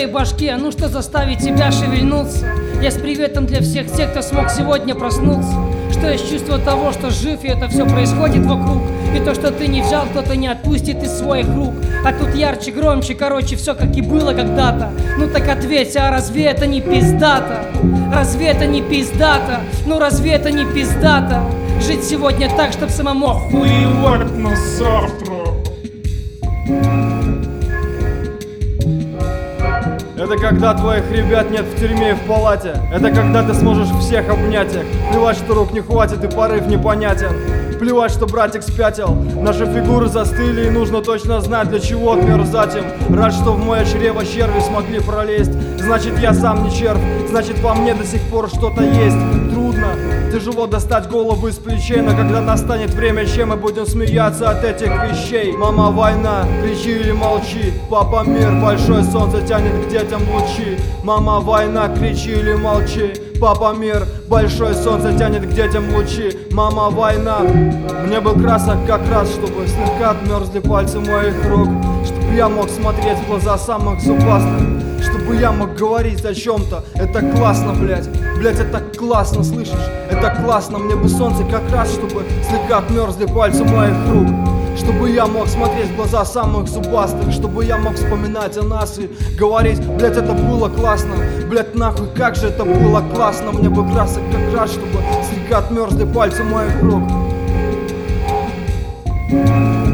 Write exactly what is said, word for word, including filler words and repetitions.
твоей башке? Ну что заставит тебя шевельнуться? Я с приветом для всех тех, кто смог сегодня проснуться. Что есть чувство того, что жив, и это все происходит вокруг. И то, что ты не взял, кто-то не отпустит из своих рук. А тут ярче, громче, короче, все как и было когда-то. Ну так ответь, а разве это не пиздато? Разве это не пиздато? Ну разве это не пиздато? Жить сегодня так, чтоб самому Плевать на завтра. Это когда твоих ребят нет в тюрьме и в палате. Это когда ты сможешь всех обнять их. Плевать, что рук не хватит и порыв непонятен. Плевать, что братик спятил. Наши фигуры застыли, и нужно точно знать, для чего отмерзать им. Рад, что в мое чрево черви смогли пролезть. Значит, я сам не червь. Значит, во мне до сих пор что-то есть. Трудно, тяжело достать голову из плечей. Но когда настанет время, чем мы будем смеяться от этих вещей? Мама, война, кричи или молчи. Папа, мир, большое солнце тянет к детям лучи. Мама, война, кричи или молчи. Папа, мир, большое солнце тянет к детям лучи. Мама, война. Мне бы красок как раз, чтобы слегка отмерзли пальцы моих рук. Чтобы я мог смотреть в глаза самых зубастых. Чтобы я мог говорить о чем-то. Это классно, блять. Блять, это классно, слышишь? Это классно. Мне бы солнце как раз, чтобы слегка отмерзли пальцы моих рук. Чтобы я мог смотреть в глаза самых зубастых. Чтобы я мог вспоминать о нас и говорить: блять, это было классно. Блять, нахуй, как же это было классно. Мне бы красок как раз, чтобы слегка отмерзли пальцы моих рук.